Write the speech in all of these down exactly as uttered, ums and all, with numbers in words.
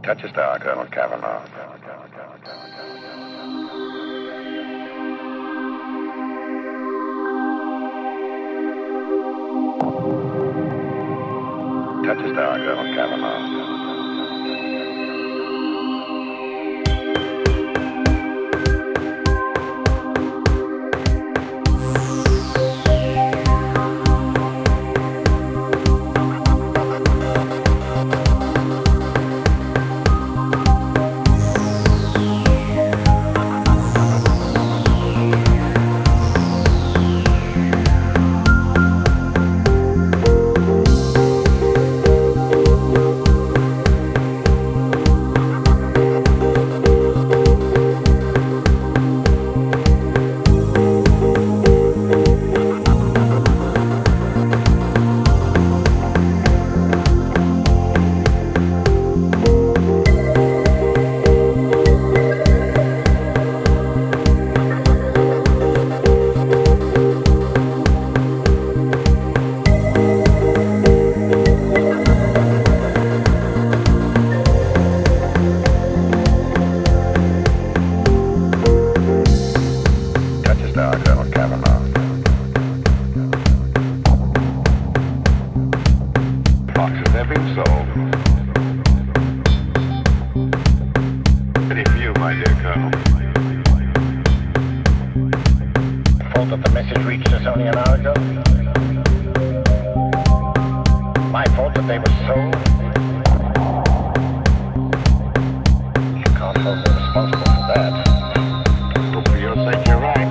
Touch your star, Colonel Cavanaugh. Touch your star, Colonel Cavanaugh. Colonel Cavanaugh. Foxes have been sold. Pity for you, my dear Colonel. Fault that the message reached us only an hour ago? My fault that they were sold? You can't hold me responsible for that. Hope for your sake you're right.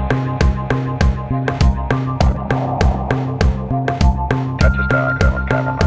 Touch a star, Colonel Cavanaugh.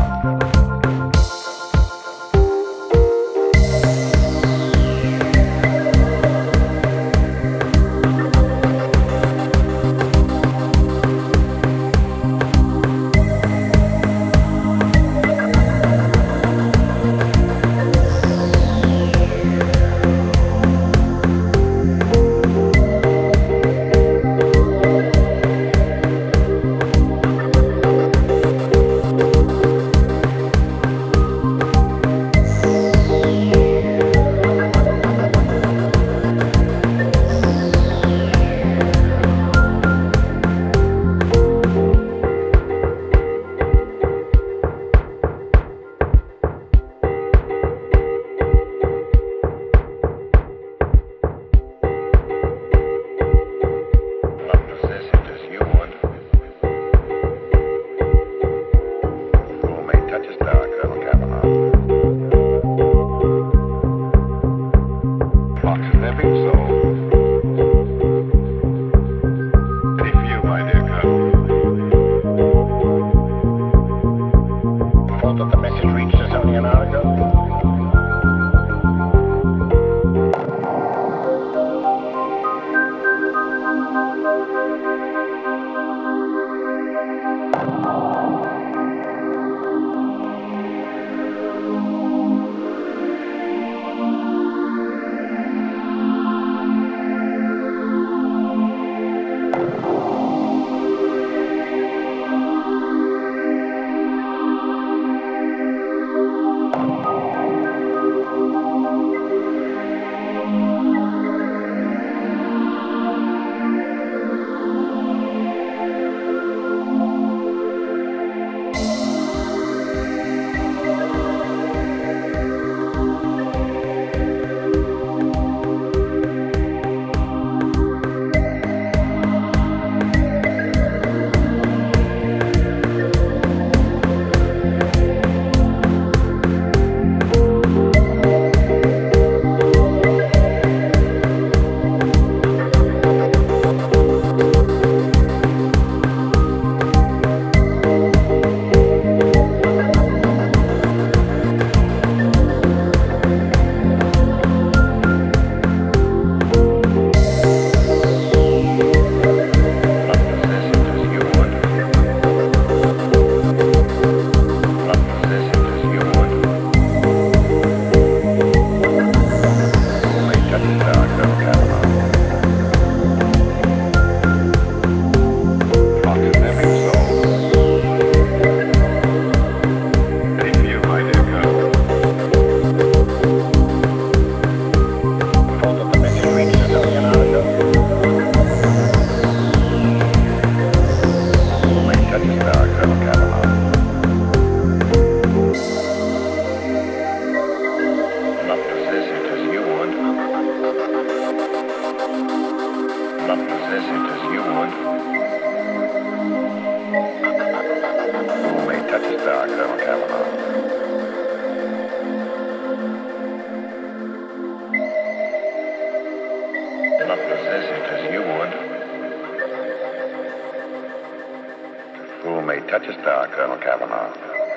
touch a star, Colonel Cavanaugh.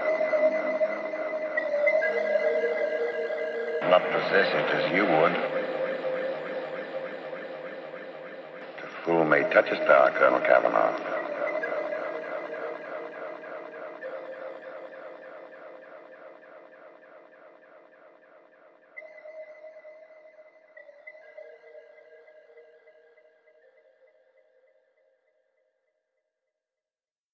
Not positioned as you would. The fool may touch a star, Colonel Cavanaugh.